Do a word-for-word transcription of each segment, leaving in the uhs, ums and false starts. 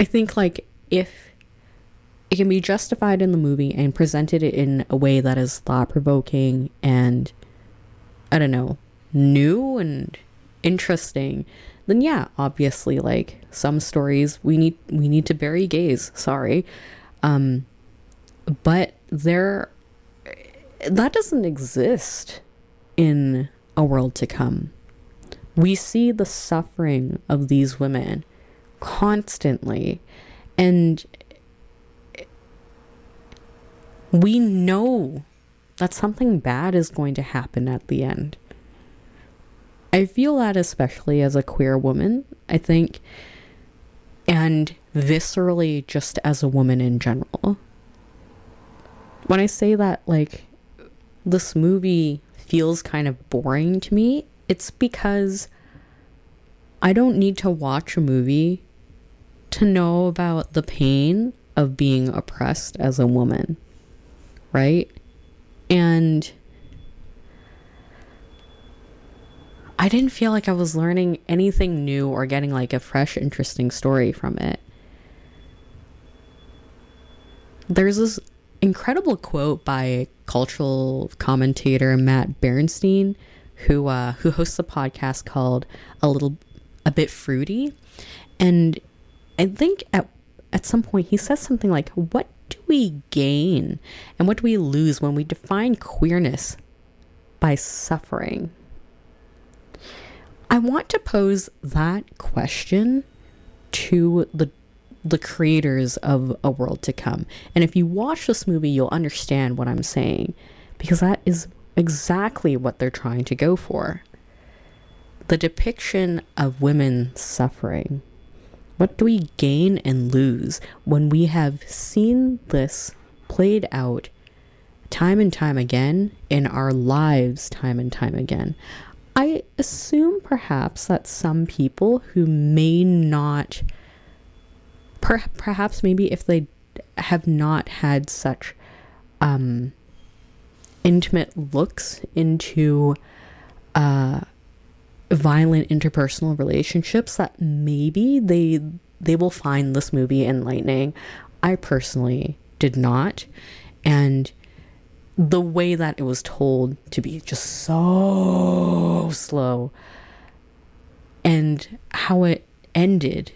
I think like if it can be justified in the movie and presented in a way that is thought-provoking and, I don't know, new and interesting, then yeah, obviously, like, some stories we need we need to bury gays, sorry. Um, but there, that doesn't exist in A World to Come. We see the suffering of these women constantly, and we know that something bad is going to happen at the end. I feel that especially as a queer woman, I think, and viscerally just as a woman in general. When I say that, like, this movie feels kind of boring to me, it's because I don't need to watch a movie to know about the pain of being oppressed as a woman, right? And I didn't feel like I was learning anything new or getting like a fresh, interesting story from it. There's this incredible quote by cultural commentator Matt Berenstein, who uh, who hosts a podcast called A Little, A Bit Fruity, and I think at at some point he says something like, "What do we gain and what do we lose when we define queerness by suffering?" I want to pose that question to the the creators of A World to Come. And if you watch this movie, you'll understand what I'm saying, because that is exactly what they're trying to go for. The depiction of women suffering. What do we gain and lose when we have seen this played out time and time again in our lives time and time again? I assume perhaps that some people who may not, per- perhaps maybe if they have not had such um, intimate looks into uh, violent interpersonal relationships, that maybe they they will find this movie enlightening. I personally did not, and the way that it was told to be just so slow, and how it ended,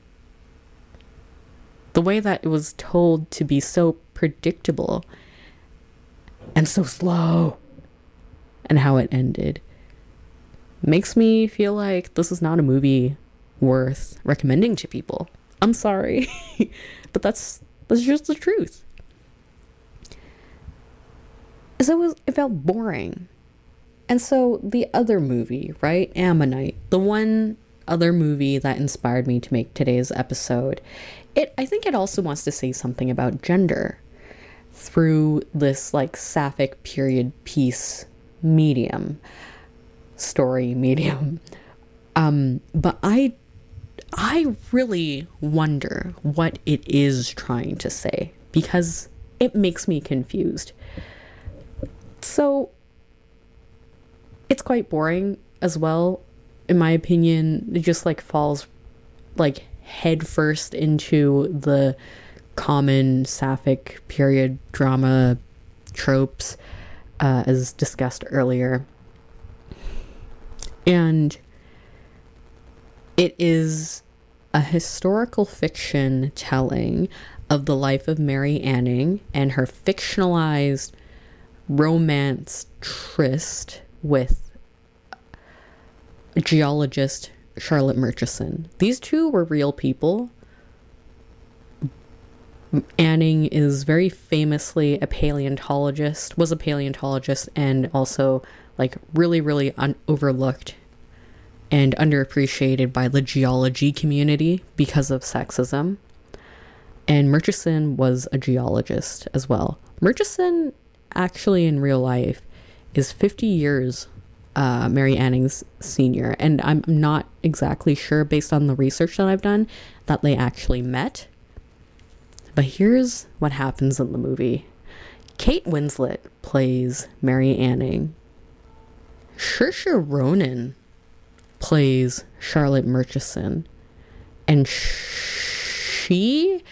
the way that it was told to be so predictable and so slow, and how it ended, makes me feel like this is not a movie worth recommending to people. I'm sorry, but that's that's just the truth. So it was, it felt boring. And so the other movie, right, Ammonite, the one other movie that inspired me to make today's episode, it I think it also wants to say something about gender through this like sapphic period piece medium, story medium. Um, but I I really wonder what it is trying to say, because it makes me confused. So it's quite boring as well, in my opinion. It just like falls like headfirst into the common sapphic period drama tropes, uh, as discussed earlier. And it is a historical fiction telling of the life of Mary Anning and her fictionalized romance tryst with geologist Charlotte Murchison. These two were real people. Anning is very famously a paleontologist, was a paleontologist, and also like really, really un- overlooked and underappreciated by the geology community because of sexism. And Murchison was a geologist as well. Murchison actually in real life is fifty years uh, Mary Anning's senior, and I'm not exactly sure, based on the research that I've done, that they actually met. But here's what happens in the movie. Kate Winslet plays Mary Anning. Saoirse Ronan plays Charlotte Murchison. And she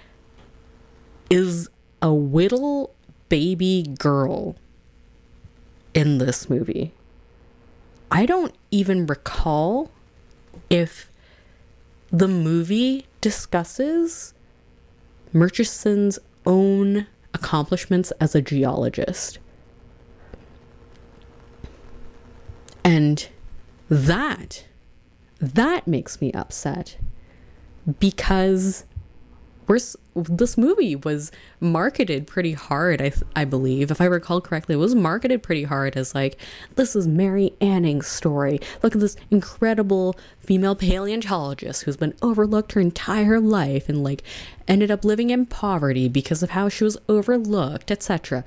is a little baby girl in this movie. I don't even recall if the movie discusses Murchison's own accomplishments as a geologist. And that, that makes me upset because we're, this movie was marketed pretty hard, I, I believe. If I recall correctly, it was marketed pretty hard as like, this is Mary Anning's story. Look at this incredible female paleontologist who's been overlooked her entire life and like ended up living in poverty because of how she was overlooked, et cetera.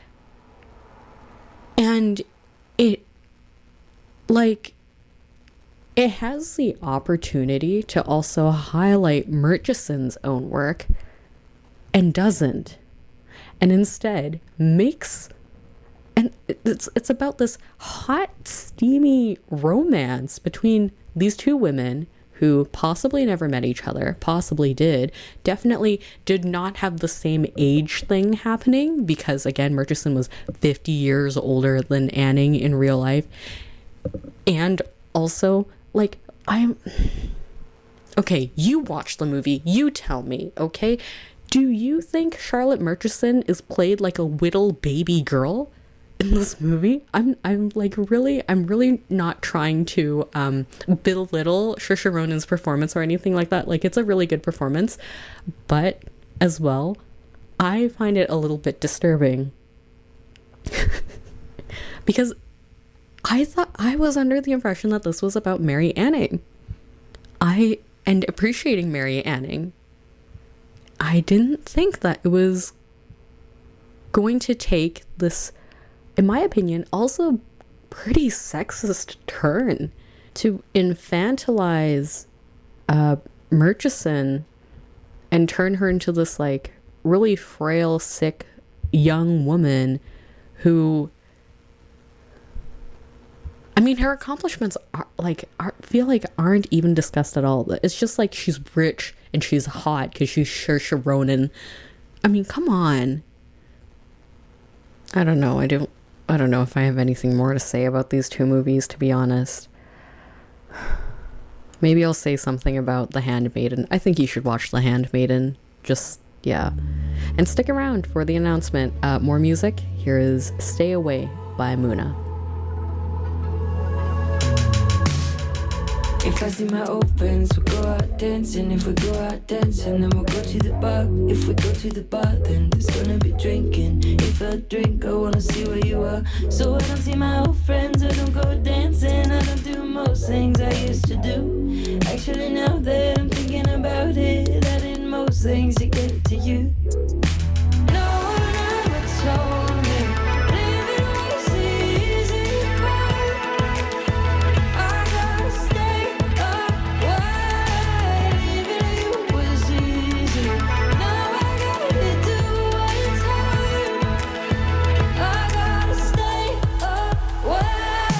And it, like, it has the opportunity to also highlight Murchison's own work and doesn't, and instead makes, and it's it's about this hot, steamy romance between these two women who possibly never met each other, possibly did, definitely did not have the same age thing happening because, again, Murchison was fifty years older than Anning in real life. And also, like, I'm... Okay, you watch the movie. You tell me, okay? Do you think Charlotte Murchison is played like a little baby girl in this movie? I'm, I'm like, really, I'm really not trying to um, belittle Saoirse Ronan's performance or anything like that. Like, it's a really good performance. But, as well, I find it a little bit disturbing. Because I thought I was under the impression that this was about Mary Anning. I, and appreciating Mary Anning. I didn't think that it was going to take this, in my opinion, also pretty sexist turn to infantilize uh, Murchison and turn her into this like really frail, sick young woman who, I mean, her accomplishments are like are, feel like aren't even discussed at all. It's just like she's rich and she's hot because she's Saoirse Ronan. I mean, come on. I don't know. I don't. I don't know if I have anything more to say about these two movies, to be honest. Maybe I'll say something about The Handmaiden. I think you should watch The Handmaiden. Just, yeah. And stick around for the announcement. Uh, more music. Here is Stay Away by Muna. If I see my old friends, we'll go out dancing. If we go out dancing, then we'll go to the bar. If we go to the bar, then there's gonna be drinking. If I drink, I wanna see where you are. So I don't see my old friends, I don't go dancing. I don't do most things I used to do. Actually, now that I'm thinking about it, I did most things to get to you. No one ever told me living was the easy part. I gotta stay away. Leaving you was easy. Now I gotta do what's hard. I gotta stay away.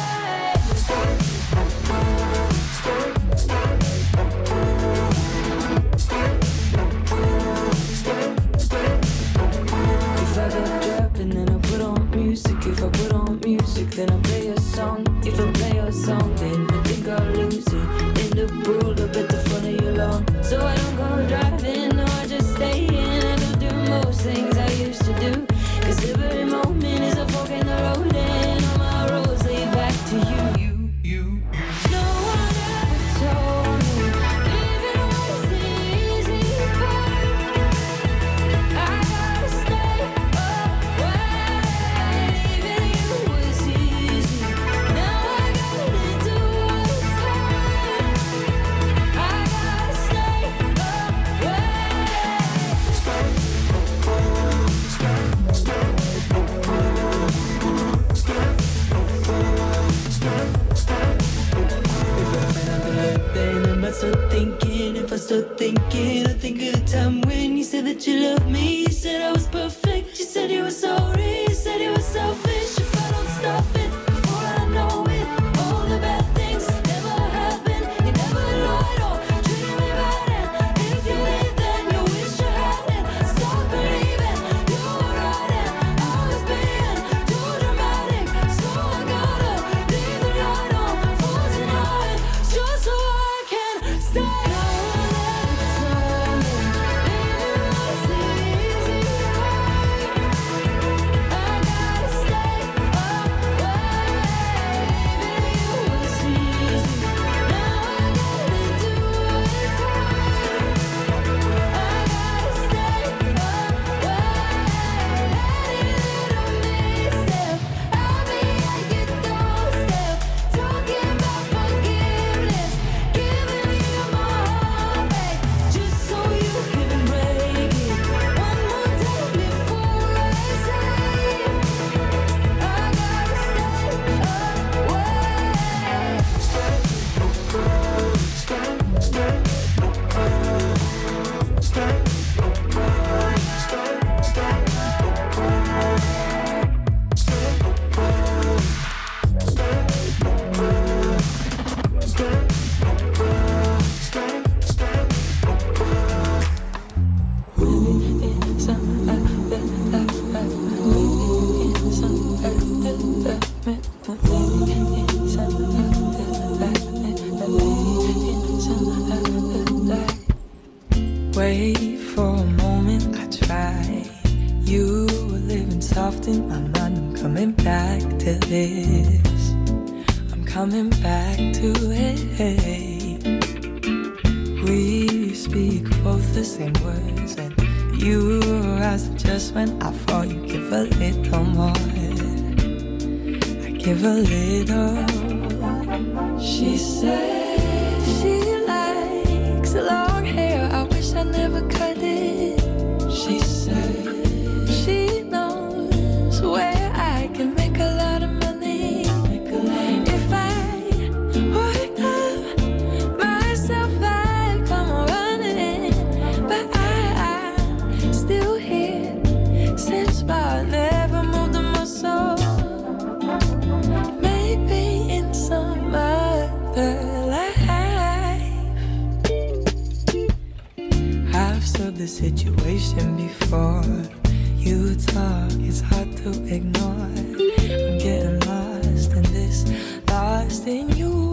If I go dropping, then I put on music. If I put on music, then I play a song. If I play a song, then I think I'll lose it. In the pool, I bet the fun of you long. So I don't go driving, no, I just stay in. I don't do most things I used to do. Cause every moment is a fork in the road, and all my roads lead back to you. You, you, you. No one ever told me living was the easy part. I gotta stay away. Leaving you was easy. Now I gotta do what's hard. I gotta stay away. Then I must start thinking. If I start thinking, I think of the time when you said that you loved me. You said I was perfect. You said you were sorry. You said you were selfish. If I don't stop it before I know it, all the bad things never happen. You never lied or treated me bad. And if you ain't there, Wait for a moment, I try. You were living soft in my mind. I'm coming back to this. I'm coming back to it. We speak both the same words, and you rise up just when I fall. You give a little more, I give a little. She said she likes long hair. I wish I never cut it. She said she knows where I can make a lot of money. If I worked up myself, I'd come running. But I, I'm still here, same spot, never moved a muscle. Maybe in some other life I've served the situation before. You talk, it's hard to ignore. I'm getting lost in this, lost in you.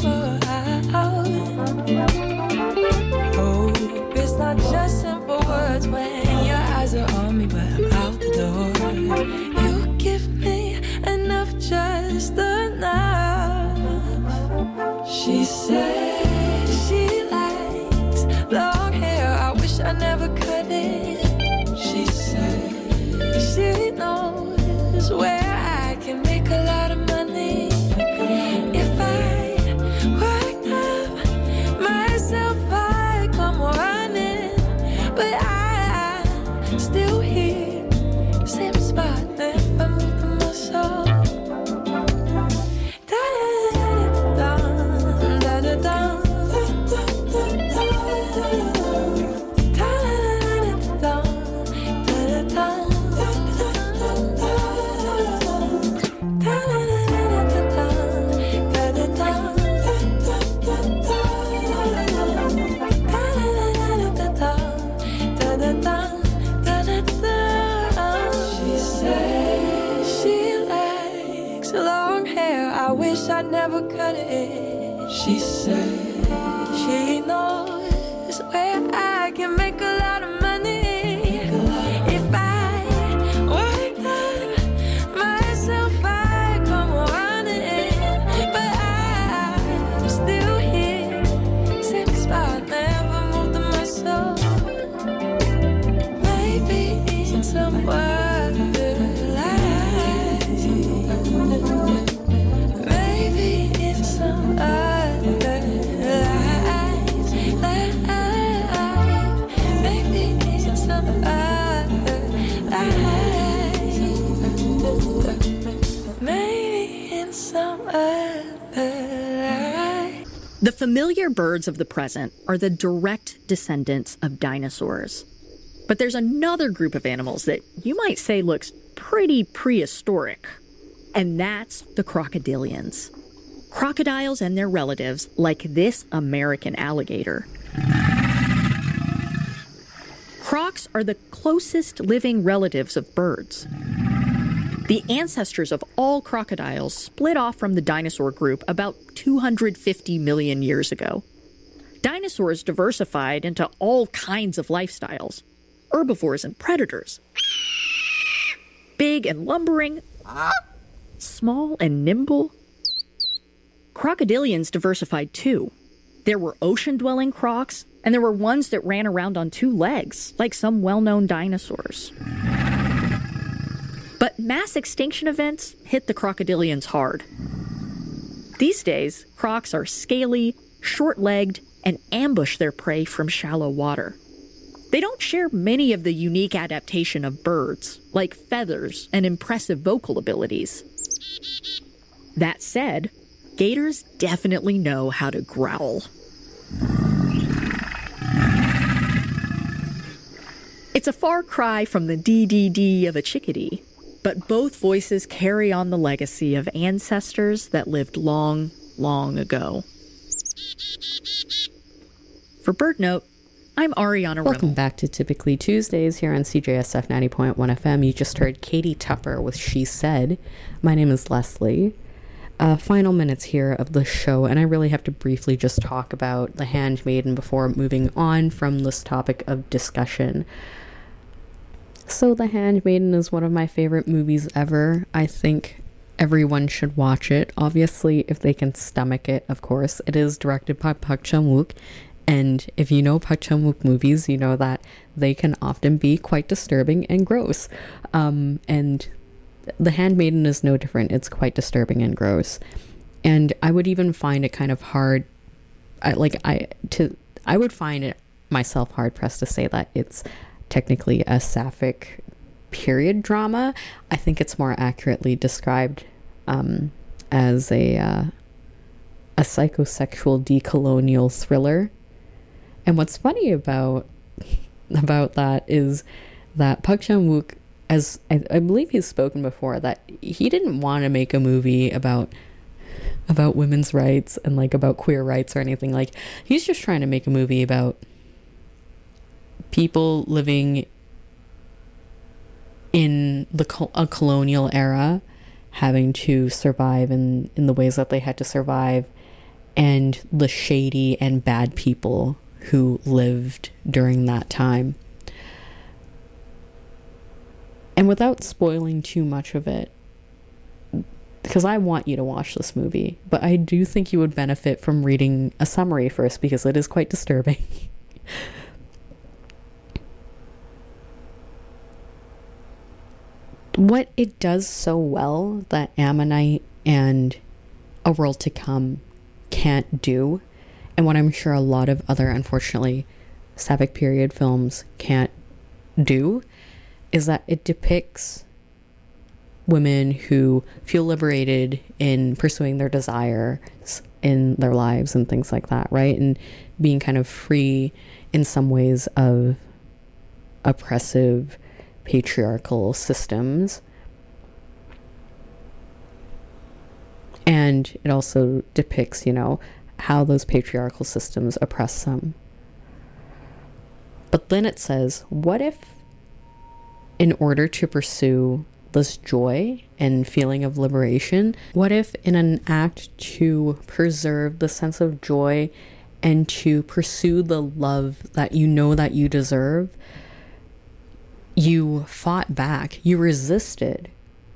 Hope it's not just simple words when your eyes are on me, but I'm out the door. You give me enough, just enough. She said she likes long hair. I wish I never cut it. She said she knows where I can make a lot of money. If I worked up myself, I'd come running. But I, I'm still here, same spot, never moved a muscle. I never cut it. She said she knows where I can make a lot of money. If I worked up myself, I'd come running. But I'm still here, same spot, never moved a muscle. Maybe in some other life. Maybe in some other life, life. Maybe in some other life. Maybe in some other life. The familiar birds of the present are the direct descendants of dinosaurs. But there's another group of animals that you might say looks pretty prehistoric. And that's the crocodilians. Crocodiles and their relatives, like this American alligator. Crocs are the closest living relatives of birds. The ancestors of all crocodiles split off from the dinosaur group about two hundred fifty million years ago. Dinosaurs diversified into all kinds of lifestyles. Herbivores and predators. Big and lumbering. Small and nimble. Crocodilians diversified too. There were ocean-dwelling crocs, and there were ones that ran around on two legs, like some well-known dinosaurs. But mass extinction events hit the crocodilians hard. These days, crocs are scaly, short-legged, and ambush their prey from shallow water. They don't share many of the unique adaptation of birds, like feathers and impressive vocal abilities. That said, gators definitely know how to growl. It's a far cry from the dee-dee-dee of a chickadee, but both voices carry on the legacy of ancestors that lived long, long ago. For BirdNote, I'm Ariana Rimmel. Welcome back to Typically Tuesdays here on C J S F ninety point one F M. You just heard Katie Tupper with She Said. My name is Leslie. uh, final minutes here of the show, and I really have to briefly just talk about The Handmaiden before moving on from this topic of discussion. So The Handmaiden is one of my favorite movies ever. I think everyone should watch it, obviously, if they can stomach it, of course. It is directed by Park Chan-wook, and if you know Park Chan-wook movies, you know that they can often be quite disturbing and gross. Um, and The Handmaiden is no different. It's quite disturbing and gross. And I would even find it kind of hard, I, like, I, to, I would find it myself hard-pressed to say that it's technically a sapphic period drama. I think it's more accurately described um, as a uh, a psychosexual decolonial thriller. And what's funny about about that is that Park Chan-wook, as I, I believe he's spoken before, that he didn't want to make a movie about about women's rights and like about queer rights or anything. Like, he's just trying to make a movie about people living in the col- a colonial era, having to survive in, in the ways that they had to survive, and the shady and bad people who lived during that time. And without spoiling too much of it, because I want you to watch this movie, but I do think you would benefit from reading a summary first, because it is quite disturbing. What it does so well that Ammonite and A World to Come can't do, and what I'm sure a lot of other, unfortunately, sapphic period films can't do, is that it depicts women who feel liberated in pursuing their desires in their lives and things like that, right? And being kind of free in some ways of oppressive patriarchal systems. And it also depicts, you know, how those patriarchal systems oppress them. But then it says, what if, in order to pursue this joy and feeling of liberation, what if in an act to preserve the sense of joy and to pursue the love that you know that you deserve, you fought back, you resisted,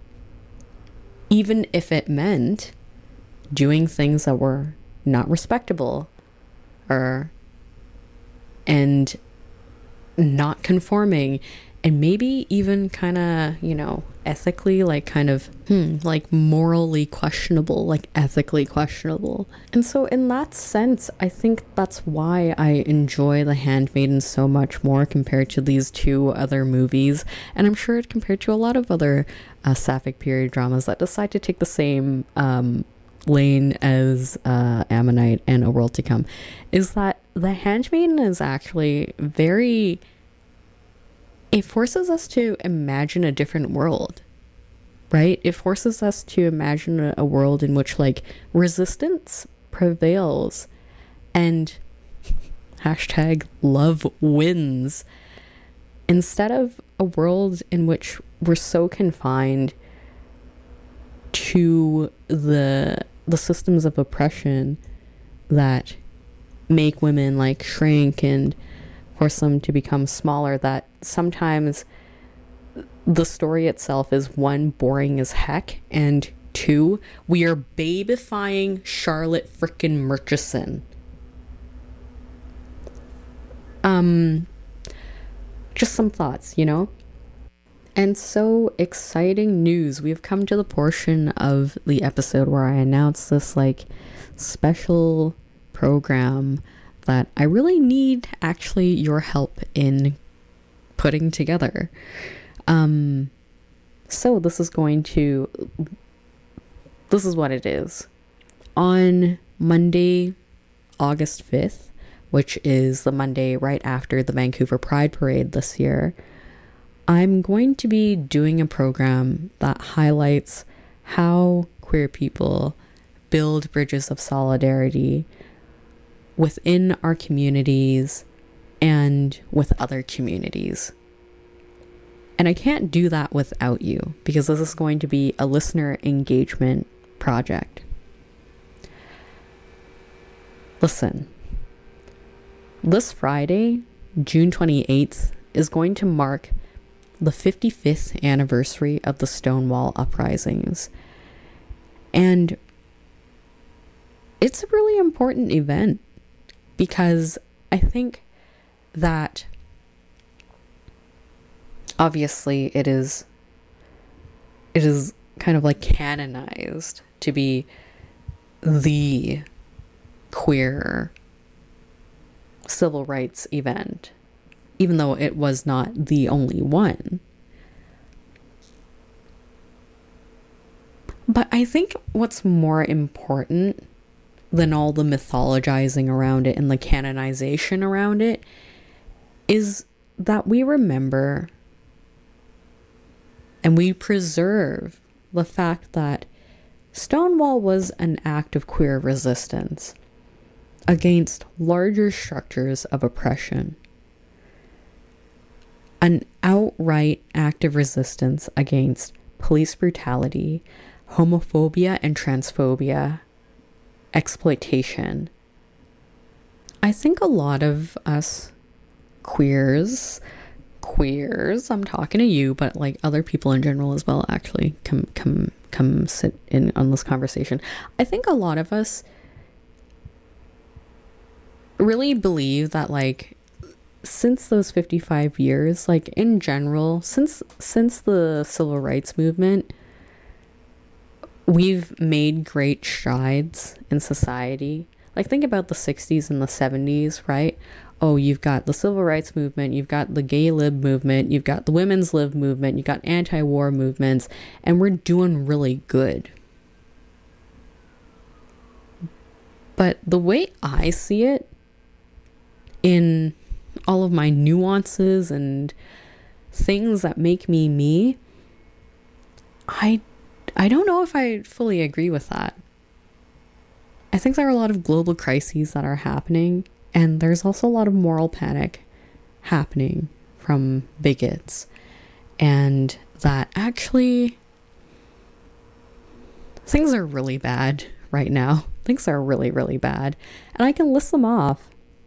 even if it meant doing things that were not respectable or and not conforming, and maybe even kind of, you know, ethically, like kind of hmm, like morally questionable, like ethically questionable. And so in that sense, I think that's why I enjoy The Handmaiden so much more compared to these two other movies, and I'm sure compared to a lot of other uh, sapphic period dramas that decide to take the same um, lane as uh, Ammonite and A World to Come, is that The Handmaiden is actually very... it forces us to imagine a different world, right? It forces us to imagine a, a world in which, like, resistance prevails and hashtag love wins, instead of a world in which we're so confined to the the systems of oppression that make women, like, shrink and force them to become smaller, that sometimes the story itself is, one, boring as heck, and two, we are babifying Charlotte frickin' Murchison. Um, just some thoughts, you know? And so, exciting news. We've come to the portion of the episode where I announce this, like, special program that I really need actually your help in putting together. Um, so this is going to, this is what it is. On Monday, August fifth, which is the Monday right after the Vancouver Pride Parade this year, I'm going to be doing a program that highlights how queer people build bridges of solidarity within our communities and with other communities. And I can't do that without you, because this is going to be a listener engagement project. Listen, this Friday, June twenty-eighth, is going to mark the fifty-fifth anniversary of the Stonewall uprisings. And it's a really important event because I think that obviously it is it is kind of like canonized to be the queer civil rights event, even though it was not the only one. But I think what's more important than all the mythologizing around it and the canonization around it is that we remember and we preserve the fact that Stonewall was an act of queer resistance against larger structures of oppression. An outright act of resistance against police brutality, homophobia and transphobia, exploitation. I think a lot of us queers, queers, I'm talking to you, but like other people in general as well, actually, come, come, come sit in on this conversation. I think a lot of us really believe that, like, since those fifty-five years, like in general, since since the civil rights movement, we've made great strides in society. Like, think about the sixties and the seventies, right? Oh, you've got the civil rights movement, you've got the gay lib movement, you've got the women's lib movement, you've got anti-war movements, and we're doing really good. But the way I see it, in all of my nuances and things that make me me, I I don't know if I fully agree with that. I think there are a lot of global crises that are happening, and there's also a lot of moral panic happening from bigots, and that actually things are really bad right now. Things are really, really bad, and I can list them off.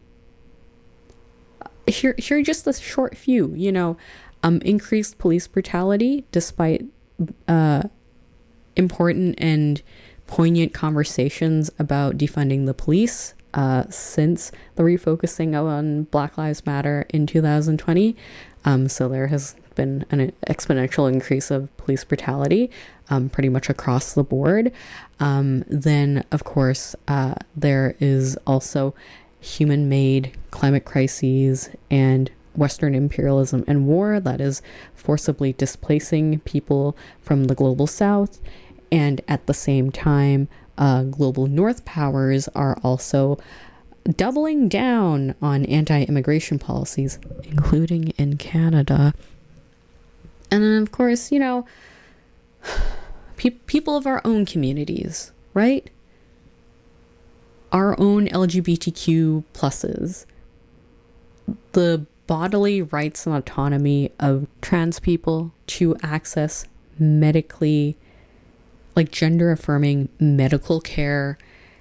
Here, here are just a short few, you know, um, increased police brutality despite uh, important and poignant conversations about defunding the police uh, since the refocusing on Black Lives Matter in two thousand twenty. Um, so there has been an exponential increase of police brutality um, pretty much across the board. Um, then, of course, uh, there is also human-made climate crises and Western imperialism and war that is forcibly displacing people from the global south. And at the same time, uh, global north powers are also doubling down on anti-immigration policies, including in Canada. And then, of course, you know, pe- people of our own communities, right? Our own L G B T Q pluses, the bodily rights and autonomy of trans people to access medically, like gender affirming medical care,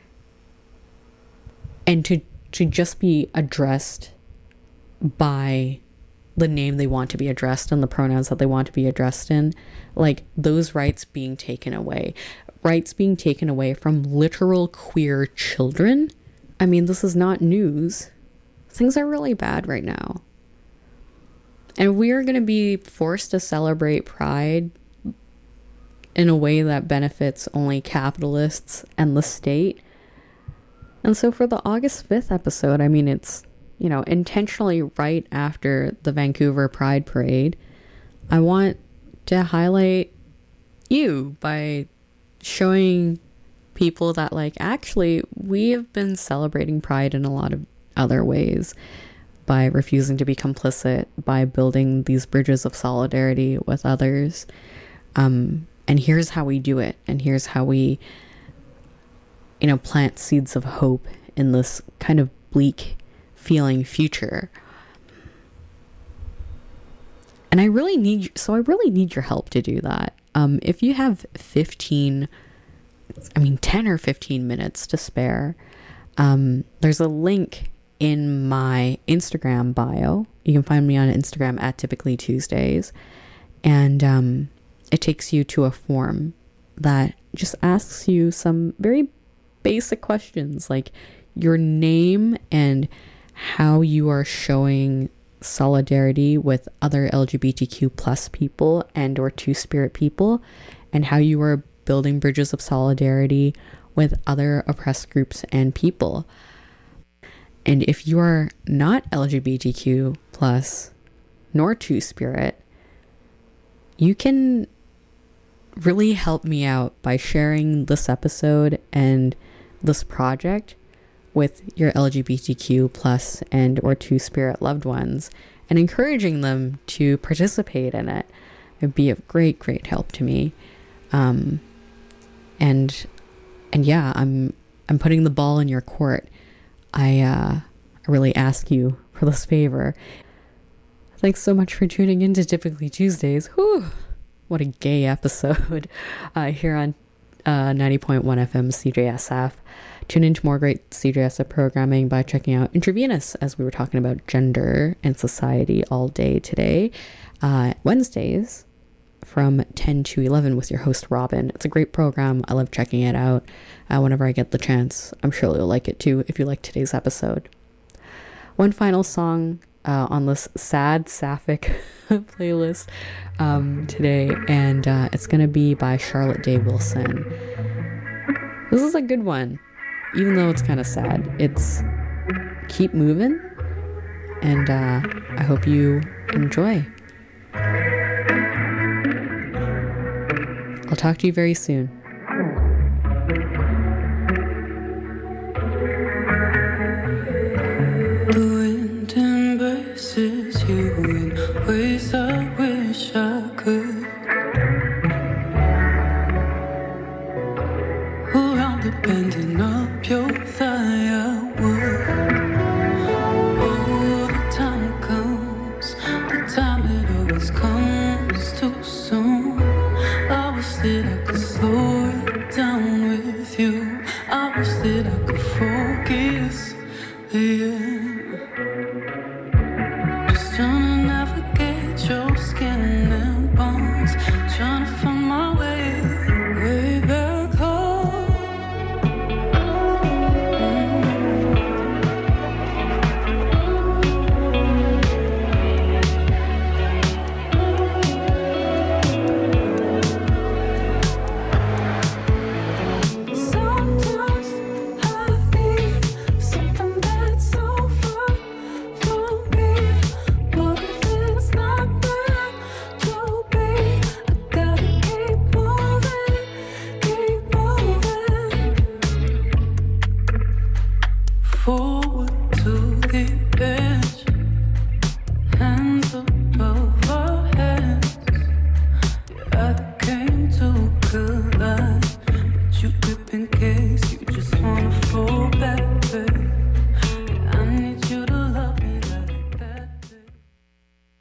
and to, to just be addressed by the name they want to be addressed and the pronouns that they want to be addressed in, like those rights being taken away. Rights being taken away from literal queer children. I mean, this is not news. Things are really bad right now. And we are going to be forced to celebrate Pride in a way that benefits only capitalists and the state. And so for the August fifth episode, I mean, it's, you know, intentionally right after the Vancouver Pride Parade, I want to highlight you by showing people that, like, actually we have been celebrating Pride in a lot of other ways by refusing to be complicit, by building these bridges of solidarity with others. Um, and here's how we do it. And here's how we, you know, plant seeds of hope in this kind of bleak feeling future. And I really need, so I really need your help to do that. Um, if you have fifteen, I mean, ten or fifteen minutes to spare, Um, there's a link in my Instagram bio. You can find me on Instagram at Typically Tuesdays. And um, it takes you to a form that just asks you some very basic questions, like your name and how you are showing solidarity with other L G B T Q plus people and or two-spirit people, and how you are building bridges of solidarity with other oppressed groups and people. And if you are not L G B T Q plus nor two-spirit, you can really help me out by sharing this episode and this project with your L G B T Q plus and or two-spirit loved ones and encouraging them to participate in it. It'd be of great, great help to me. Um, and and yeah, I'm I'm putting the ball in your court. I uh, I really ask you for this favor. Thanks so much for tuning in to Typically Tuesdays. Whew, what a gay episode uh, here on uh, ninety point one F M C J S F. Tune into more great C J S F programming by checking out Intravenous, as we were talking about gender and society all day today. Uh, Wednesdays from ten to eleven with your host, Robin. It's a great program. I love checking it out uh, whenever I get the chance. I'm sure you'll like it too if you like today's episode. One final song uh, on this sad sapphic playlist um, today, and uh, it's going to be by Charlotte Day Wilson. This is a good one, even though it's kind of sad. It's Keep Moving, and uh, I hope you enjoy. I'll talk to you very soon. The wind embraces you in ways I wish I could.